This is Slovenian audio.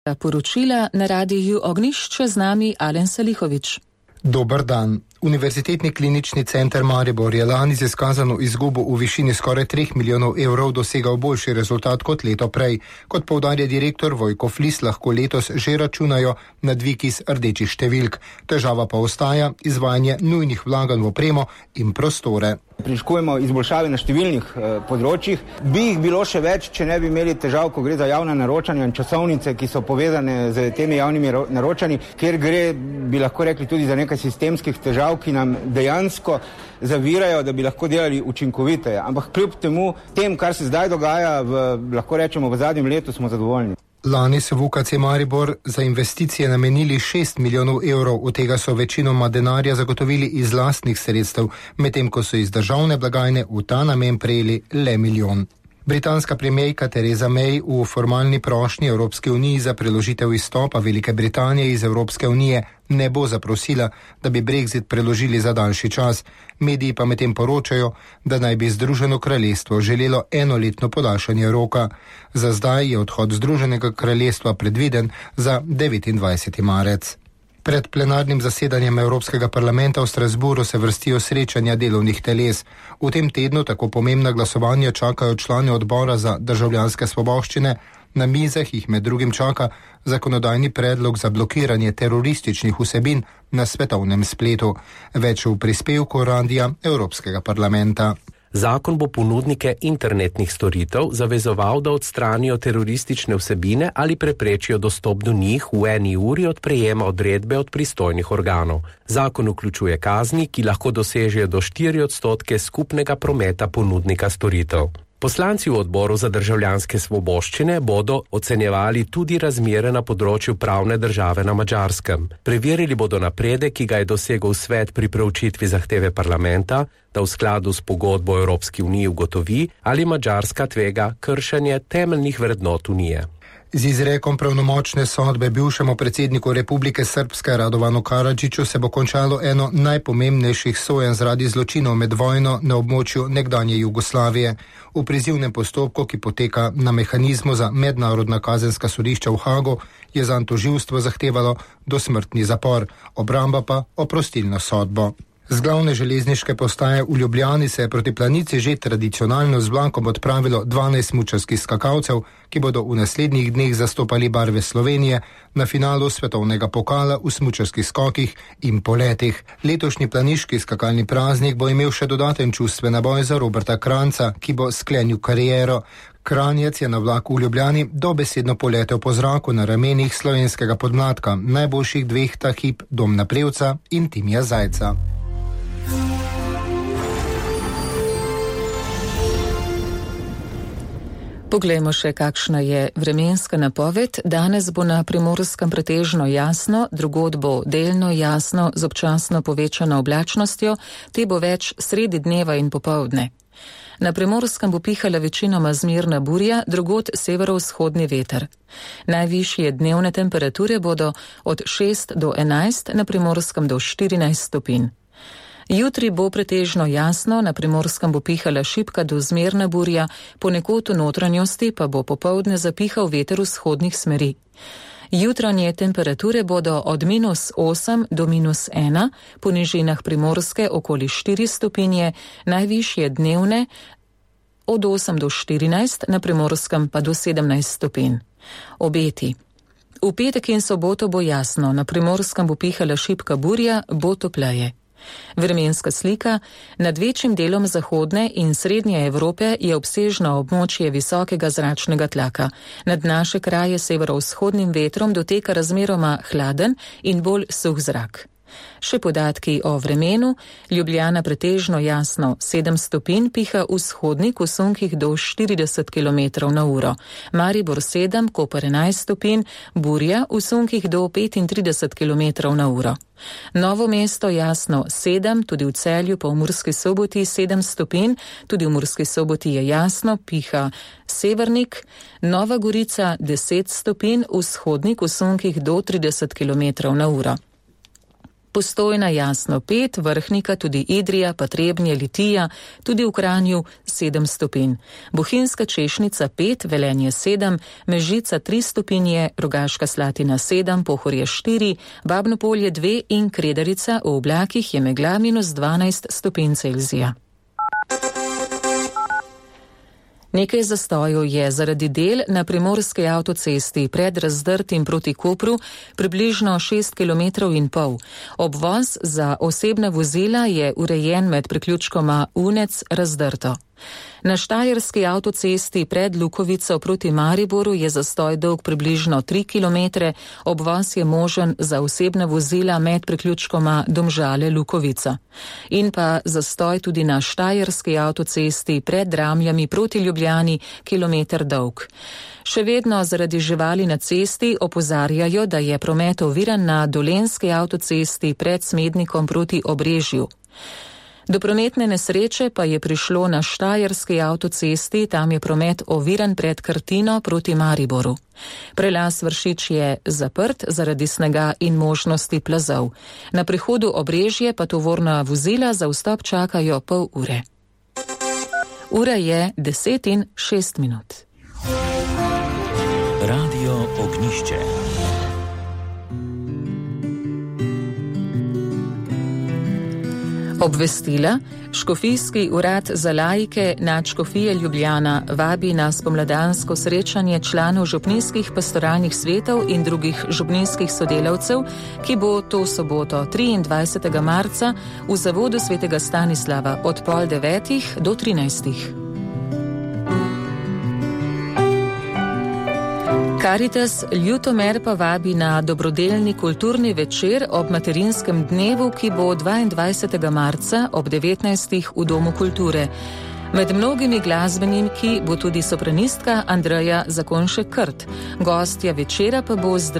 Poročila na radiju Ognjišče z nami Alen Salihovič. Dober dan. Univerzitetni klinični center Maribor je lani z izkazano izgubo v višini skoraj 3 milijonov evrov dosegal boljši rezultat kot leto prej. Kot poudarja direktor Vojko Flis, lahko letos že računajo na dvig iz rdečih številk. Težava pa ostaja izvajanje nujnih vlaganj v opremo in prostore. Pričakujemo izboljšave na številnih področjih. Bi jih bilo še več, če ne bi imeli težav, ko gre za javna naročanja in časovnice, ki so povezane z temi javnimi naročanji, kjer gre, bi lahko rekli, tudi za nekaj sistemskih težav, ki nam dejansko zavirajo, da bi lahko delali učinkoviteje. Ampak kljub temu, tem, kar se zdaj dogaja, lahko rečemo, v zadnjem letu smo zadovoljni. Lani so v UKC Maribor za investicije namenili 6 milijonov evrov, od tega so večinoma denarja zagotovili iz lastnih sredstev, medtem ko so iz državne blagajne v ta namen prejeli le milijon. Britanska premijerka Theresa May v formalni prošnji Evropske unije za preložitev izstopa Velike Britanije iz Evropske unije ne bo zaprosila, da bi Brexit preložili za daljši čas. Mediji pa medtem poročajo, da naj bi Združeno kraljestvo želelo enoletno podaljšanje roka. Za zdaj je odhod Združenega kraljestva predviden za 29. marec. Pred plenarnim zasedanjem Evropskega parlamenta v Strasburu se vrstijo srečanja delovnih teles. V tem tednu tako pomembna glasovanja čakajo člani odbora za državljanske svoboščine. Na mizah jih med drugim čaka zakonodajni predlog za blokiranje terorističnih vsebin na svetovnem spletu. Več v prispevku Radia Evropskega parlamenta. Zakon bo ponudnike internetnih storitev zavezoval, da odstranijo teroristične vsebine ali preprečijo dostop do njih v 1 uri od prejema odredbe od pristojnih organov. Zakon vključuje kazni, ki lahko dosežejo do 4% skupnega prometa ponudnika storitev. Poslanci v odboru za državljanske svoboščine bodo ocenjevali tudi razmere na področju pravne države na Madžarskem. Preverili bodo napredek, ki ga je dosegel svet pri preučitvi zahteve parlamenta, da v skladu s pogodbo Evropski uniji ugotovi, ali Madžarska tvega kršenje temeljnih vrednot unije. Z izrekom pravnomočne sodbe bivšemu predsedniku Republike Srpske Radovanu Karadžiću se bo končalo eno najpomembnejših sojenj zaradi zločinov med vojno na območju nekdanje Jugoslavije. V prizivnem postopku, ki poteka na mehanizmu za mednarodna kazenska sodišča v Hagu, je zanj tožilstvo zahtevalo dosmrtni zapor, obramba pa oprostilno sodbo. Z glavne železniške postaje v Ljubljani se je proti Planici že tradicionalno z vlakom odpravilo 12 smučarskih skakalcev, ki bodo v naslednjih dneh zastopali barve Slovenije na finalu svetovnega pokala v smučarskih skokih in poletih. Letošnji planiški skakalni praznik bo imel še dodaten čustven naboj za Roberta Kranjca, ki bo sklenil kariero. Kranjec je na vlaku v Ljubljani dobesedno poletel po zraku na ramenih slovenskega podmladka, najboljših dveh ta hip Domna Prevca in Timija Zajca. Poglejmo še, kakšna je vremenska napoved. Danes bo na Primorskem pretežno jasno, drugod bo delno jasno z občasno povečano oblačnostjo, te bo več sredi dneva in popoldne. Na Primorskem bo pihala večinoma zmerna burja, drugod severovzhodni veter. Najvišje dnevne temperature bodo od 6 do 11, na Primorskem do 14 stopinj. Jutri bo pretežno jasno, na Primorskem bo pihala šibka do zmerna burja, ponekod v notranjosti pa bo popoldne zapihal veter vzhodnih smeri. Jutranje temperature bodo od -8 do -1, po nižinah Primorske okoli 4 stopinje, najvišje dnevne od 8 do 14, na Primorskem pa do 17 stopinj. Obeti. V petek in soboto bo jasno, na Primorskem bo pihala šibka burja, bo topleje. Vremenska slika. Nad večjim delom zahodne in srednje Evrope je obsežno območje visokega zračnega tlaka. Nad naše kraje severovzhodnim vetrom doteka razmeroma hladen in bolj suh zrak. Še podatki o vremenu. Ljubljana pretežno jasno 7 stopinj, piha vzhodnik v sunkih do 40 km na uro. Maribor 7, Koper 11 stopinj, burja v sunkih do 35 km na uro. Novo mesto jasno 7, tudi v Celju pa v Murski Soboti 7 stopinj, tudi v Murski Soboti je jasno, piha severnik. Nova Gorica 10 stopinj, vzhodnik v sunkih do 30 km na uro. Postojna Jasno 5, Vrhnika tudi Idrija, pa Trebnje, Litija, tudi v Kranju 7 stopinj. Bohinjska Češnica 5, Velenje 7, Mežica 3 stopinje, Rogaška Slatina 7, Pohorje 4, Babno Polje 2 in Kredarica v oblakih je megla -12 stopinj Celzija. Nekaj zastojev je zaradi del na primorski avtocesti pred Razdrtim proti Kopru približno 6,5 km. Obvoz za osebna vozila je urejen med priključkoma Unec Razdrto. Na štajerski avtocesti pred Lukovico proti Mariboru je zastoj dolg približno 3 km, obvoz je možen za osebna vozila med priključkoma Domžale-Lukovica. In pa zastoj tudi na štajerski avtocesti pred Dramljami proti Ljubljani, kilometer dolg. Še vedno zaradi živali na cesti opozarjajo, da je promet oviran na dolenski avtocesti pred Smednikom proti Obrežju. Do prometne nesreče pa je prišlo na štajerski avtocesti, tam je promet oviran pred Krtino proti Mariboru. Prelaz Vršič je zaprt zaradi snega in možnosti plazov. Na prehodu Obrežje pa tovorna vozila za vstop čakajo pol ure. Ura je 10:06. Radio Ognjišče. Obvestila. Škofijski urad za laike Nadškofije Ljubljana vabi na spomladansko srečanje članov župnijskih pastoralnih svetov in drugih župnijskih sodelavcev, ki bo to soboto 23. marca v zavodu svetega Stanislava od 8:30 do 13. Karitas Ljutomer pa vabi na dobrodelni kulturni večer ob materinskem dnevu, ki bo 22. marca ob 19. v Domu kulture. Med mnogimi glasbeniki bo tudi sopranistka Andreja Zakonšek-Krt. Gostja večera pa bo